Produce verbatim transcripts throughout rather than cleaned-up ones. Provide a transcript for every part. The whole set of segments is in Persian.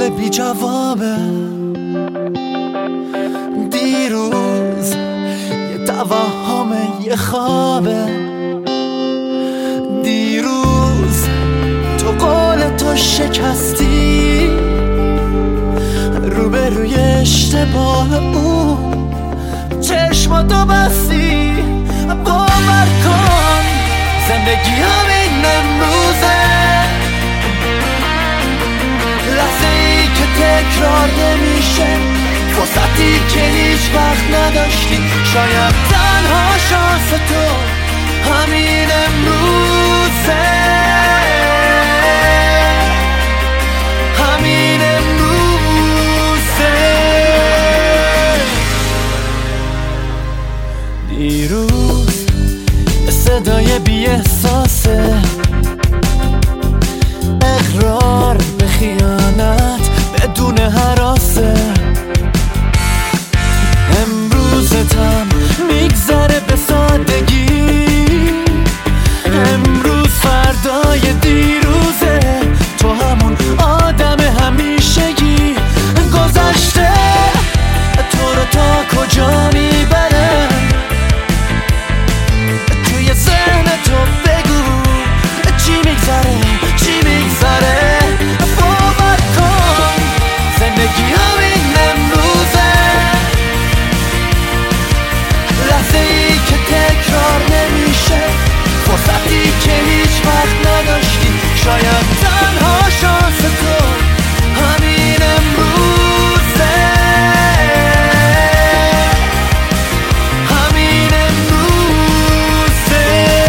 سوال بی جوابه. دیروز یه توهمه، یه خوابه. دیروز تو قول تو شکستی، روبروی اشتباه اون چشماتو بستی. باور کن زندگی همین امروزه، لحظه ای که تکرار نمیشه، فرصتی که هیچ وقت نداشتی. شاید تنها شانس تو همین امروزه، همین امروزه. دیروز صدای بی احساسه، اقرار به خیانت بدون هراسه. امروزتم میگذره به سادگی، امروز فردای دیروزه. تو همون آدم همیشگی، گذشته تو رو تا کجا میبره؟ توی ذهن تو بگو چی میگذره، چی میگذره. باور کن زندگی همین امروزه، لحظه ای که تکرار نمیشه، فرصتی که هیچ وقت نداشتی. شاید تنها شانس تو همین امروزه، همین امروزه.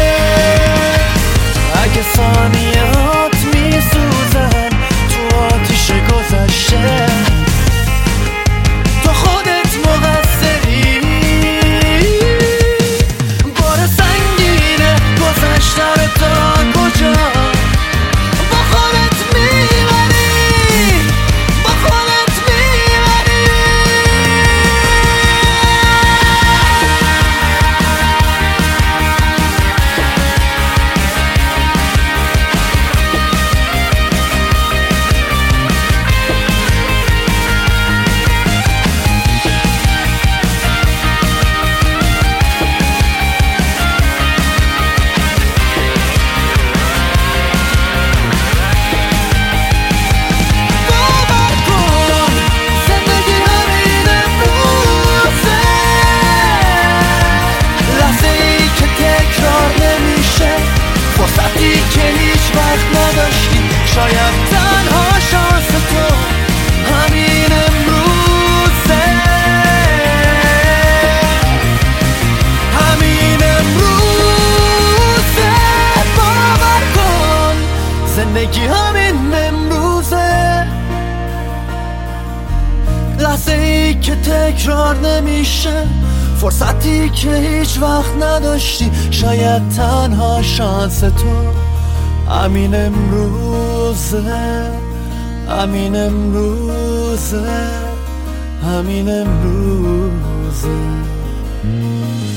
اگه ثانیات میسوزن تو آتیش گذشته، تو خودت مقصری. بار سنگینه گذشته رو تا کجا با خودت میبری، با خودت میبری. که هیچ وقت نداشتی. شاید تنها شانس تو همین امروزه، همین امروزه. باور کن زندگی همین امروزه، لحظه ای که تکرار نمیشه، فرصتی که هیچ وقت نداشتی. شاید تنها شانس تو همین امروزه، همین امروزه، همین امروزه.